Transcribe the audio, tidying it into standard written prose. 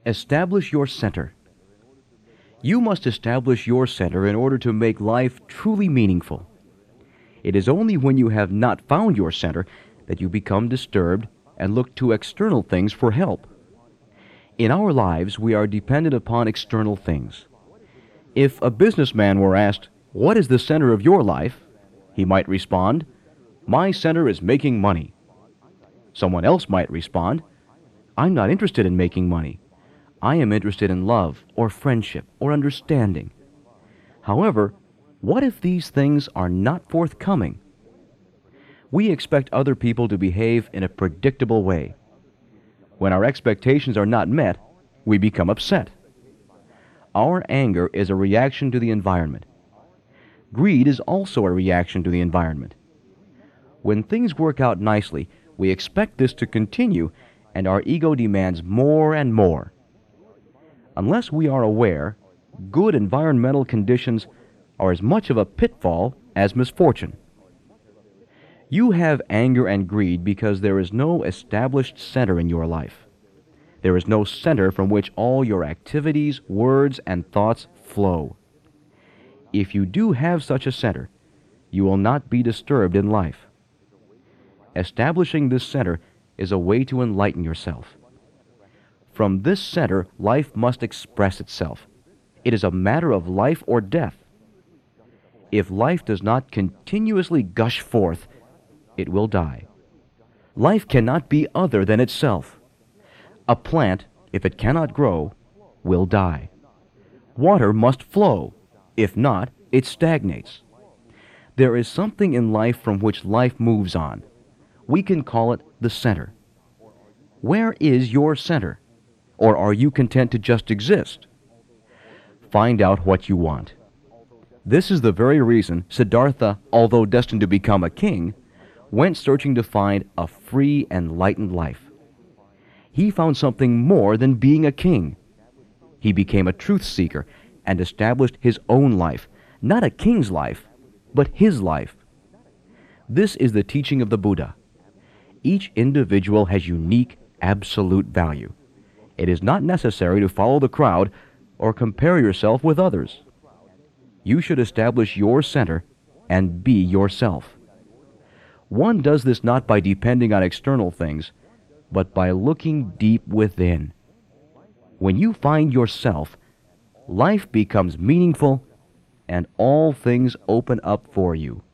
Establish your center. You must establish your center in order to make life truly meaningful. It is only when you have not found your center that you become disturbed and look to external things for help. In our lives, we are dependent upon external things. If a businessman were asked, "What is the center of your life?" he might respond, "My center is making money." Someone else might respond, "I'm not interested in making money. I am interested in love or friendship or understanding." However, what if these things are not forthcoming? We expect other people to behave in a predictable way. When our expectations are not met, we become upset. Our anger is a reaction to the environment. Greed is also a reaction to the environment. When things work out nicely, we expect this to continue, and our ego demands more and more. Unless we are aware, good environmental conditions are as much of a pitfall as misfortune. You have anger and greed because there is no established center in your life. There is no center from which all your activities, words, and thoughts flow. If you do have such a center, you will not be disturbed in life. Establishing this center is a way to enlighten yourself. From this center, life must express itself. It is a matter of life or death. If life does not continuously gush forth, it will die. Life cannot be other than itself. A plant, if it cannot grow, will die. Water must flow. If not, it stagnates. There is something in life from which life moves on. We can call it the center. Where is your center? Or are you content to just exist? Find out what you want. This is the very reason Siddhartha, although destined to become a king, went searching to find a free, enlightened life. He found something more than being a king. He became a truth seeker and established his own life, not a king's life, but his life. This is the teaching of the Buddha. Each individual has unique, absolute value. It is not necessary to follow the crowd or compare yourself with others. You should establish your center and be yourself. One does this not by depending on external things, but by looking deep within. When you find yourself, life becomes meaningful and all things open up for you.